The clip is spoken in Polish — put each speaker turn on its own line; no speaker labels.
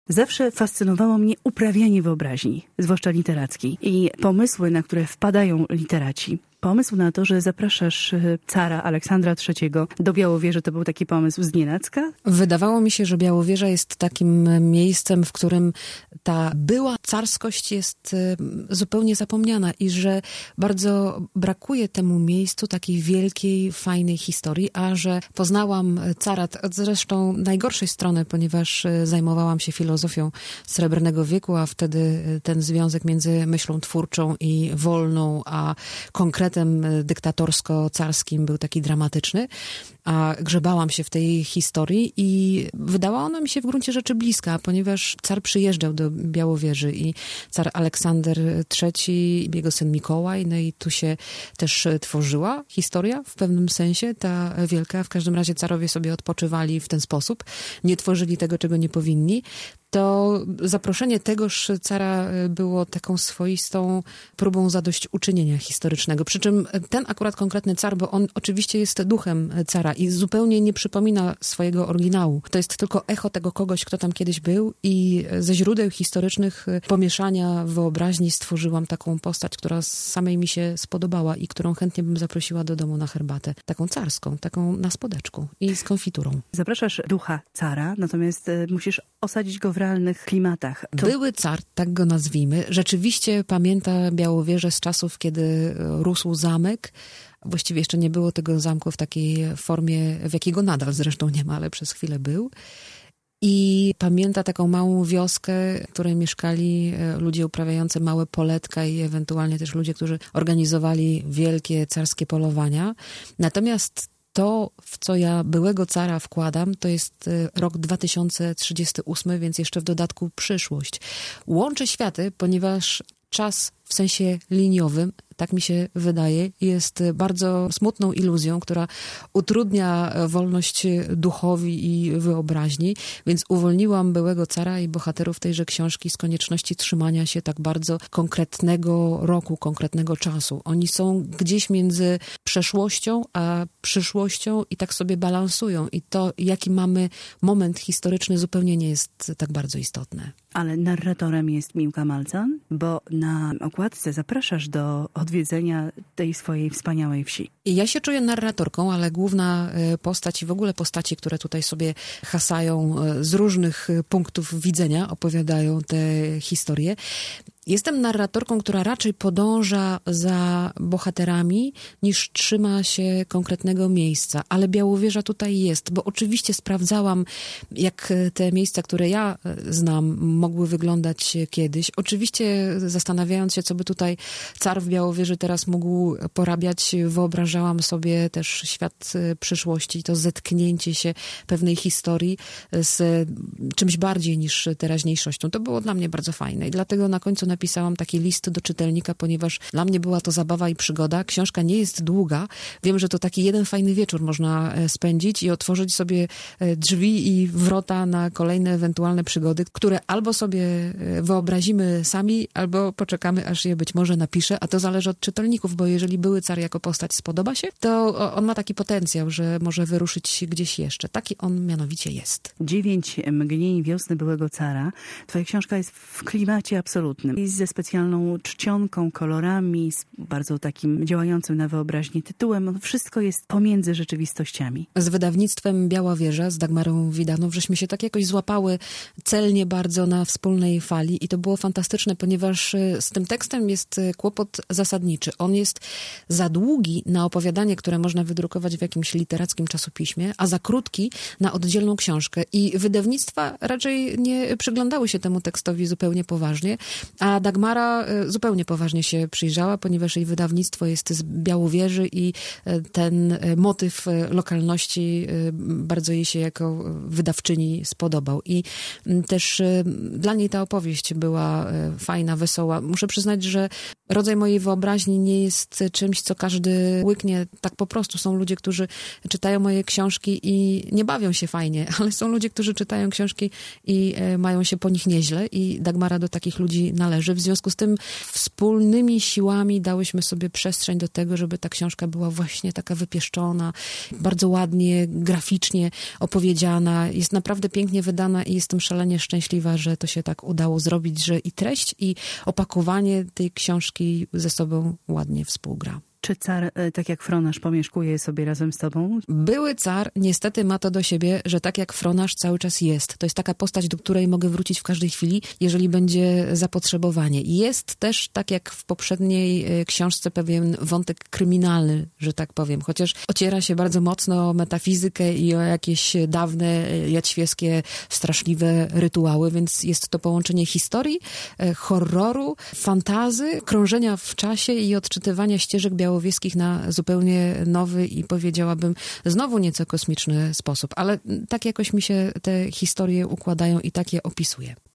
Zawsze fascynowało mnie uprawianie wyobraźni, zwłaszcza literackiej, i pomysły, na które wpadają literaci. Pomysł na to, że zapraszasz cara Aleksandra III do Białowieży, to był taki pomysł znienacka?
Wydawało mi się, że Białowieża jest takim miejscem, w którym ta była carskość jest zupełnie zapomniana i że bardzo brakuje temu miejscu takiej wielkiej, fajnej historii, a że poznałam cara od zresztą najgorszej strony, ponieważ zajmowałam się filozofią Srebrnego wieku, a wtedy ten związek między myślą twórczą i wolną, a konkretnym dyktatorsko-carskim był taki dramatyczny, a grzebałam się w tej historii i wydała ona mi się w gruncie rzeczy bliska, ponieważ car przyjeżdżał do Białowieży i car Aleksander III, jego syn Mikołaj, no i tu się też tworzyła historia w pewnym sensie, ta wielka. W każdym razie carowie sobie odpoczywali w ten sposób, nie tworzyli tego, czego nie powinni. To zaproszenie tegoż cara było taką swoistą próbą zadośćuczynienia historycznego. Przy czym ten akurat konkretny car, bo on oczywiście jest duchem cara i zupełnie nie przypomina swojego oryginału. To jest tylko echo tego kogoś, kto tam kiedyś był i ze źródeł historycznych pomieszania wyobraźni stworzyłam taką postać, która samej mi się spodobała i którą chętnie bym zaprosiła do domu na herbatę. Taką carską, taką na spodeczku i z konfiturą.
Zapraszasz ducha cara, natomiast musisz osadzić go w realnych klimatach.
Były car, tak go nazwijmy, rzeczywiście pamięta Białowieżę z czasów, kiedy rósł zamek. Właściwie jeszcze nie było tego zamku w takiej formie, w jakiej go nadal zresztą nie ma, ale przez chwilę był. I pamięta taką małą wioskę, w której mieszkali ludzie uprawiający małe poletka i ewentualnie też ludzie, którzy organizowali wielkie carskie polowania. Natomiast to, w co ja byłego cara wkładam, to jest rok 2038, więc jeszcze w dodatku przyszłość. Łączy światy, ponieważ czas w sensie liniowym, tak mi się wydaje, jest bardzo smutną iluzją, która utrudnia wolność duchowi i wyobraźni, więc uwolniłam byłego cara i bohaterów tejże książki z konieczności trzymania się tak bardzo konkretnego roku, konkretnego czasu. Oni są gdzieś między przeszłością a przyszłością i tak sobie balansują. I to, jaki mamy moment historyczny, zupełnie nie jest tak bardzo istotne.
Ale narratorem jest Miłka Malcan, bo na okładce zapraszasz do odwiedzenia tej swojej wspaniałej wsi.
I ja się czuję narratorką, ale główna postać i w ogóle postaci, które tutaj sobie hasają z różnych punktów widzenia, opowiadają te historie. Jestem narratorką, która raczej podąża za bohaterami, niż trzyma się konkretnego miejsca. Ale Białowieża tutaj jest, bo oczywiście sprawdzałam, jak te miejsca, które ja znam, mogły wyglądać kiedyś. Oczywiście zastanawiając się, co by tutaj car w Białowieży teraz mógł porabiać, wyobrażałam sobie też świat przyszłości, to zetknięcie się pewnej historii z czymś bardziej niż teraźniejszością. To było dla mnie bardzo fajne i dlatego na końcu napisałam taki list do czytelnika, ponieważ dla mnie była to zabawa i przygoda. Książka nie jest długa. Wiem, że to taki jeden fajny wieczór można spędzić i otworzyć sobie drzwi i wrota na kolejne ewentualne przygody, które albo sobie wyobrazimy sami, albo poczekamy, aż je być może napiszę, a to zależy od czytelników, bo jeżeli były car jako postać spodoba się, to on ma taki potencjał, że może wyruszyć gdzieś jeszcze. Taki on mianowicie jest.
9 mgnień wiosny byłego cara. Twoja książka jest w klimacie absolutnym. I ze specjalną czcionką, kolorami, z bardzo takim działającym na wyobraźnię tytułem. Wszystko jest pomiędzy rzeczywistościami.
Z wydawnictwem Biała Wieża, z Dagmarą Widanów, żeśmy się tak jakoś złapały celnie bardzo na wspólnej fali i to było fantastyczne, ponieważ z tym tekstem jest kłopot zasadniczy. On jest za długi na opowiadanie, które można wydrukować w jakimś literackim czasopiśmie, a za krótki na oddzielną książkę. I wydawnictwa raczej nie przyglądały się temu tekstowi zupełnie poważnie, a Dagmara zupełnie poważnie się przyjrzała, ponieważ jej wydawnictwo jest z Białowieży i ten motyw lokalności bardzo jej się jako wydawczyni spodobał. I też dla niej ta opowieść była fajna, wesoła. Muszę przyznać, że rodzaj mojej wyobraźni nie jest czymś, co każdy łyknie tak po prostu. Są ludzie, którzy czytają moje książki i nie bawią się fajnie, ale są ludzie, którzy czytają książki i mają się po nich nieźle i Dagmara do takich ludzi należy. zależy. W związku z tym wspólnymi siłami dałyśmy sobie przestrzeń do tego, żeby ta książka była właśnie taka wypieszczona, bardzo ładnie, graficznie opowiedziana. Jest naprawdę pięknie wydana i jestem szalenie szczęśliwa, że to się tak udało zrobić, że i treść, i opakowanie tej książki ze sobą ładnie współgra.
Czy car, tak jak Fronasz, pomieszkuje sobie razem z tobą?
Były car niestety ma to do siebie, że tak jak Fronasz cały czas jest. To jest taka postać, do której mogę wrócić w każdej chwili, jeżeli będzie zapotrzebowanie. Jest też, tak jak w poprzedniej książce, pewien wątek kryminalny, że tak powiem. Chociaż ociera się bardzo mocno o metafizykę i o jakieś dawne, jaćwieskie, straszliwe rytuały, więc jest to połączenie historii, horroru, fantazy, krążenia w czasie i odczytywania ścieżek białowieskich na zupełnie nowy i powiedziałabym znowu nieco kosmiczny sposób. Ale tak jakoś mi się te historie układają i tak je opisuję.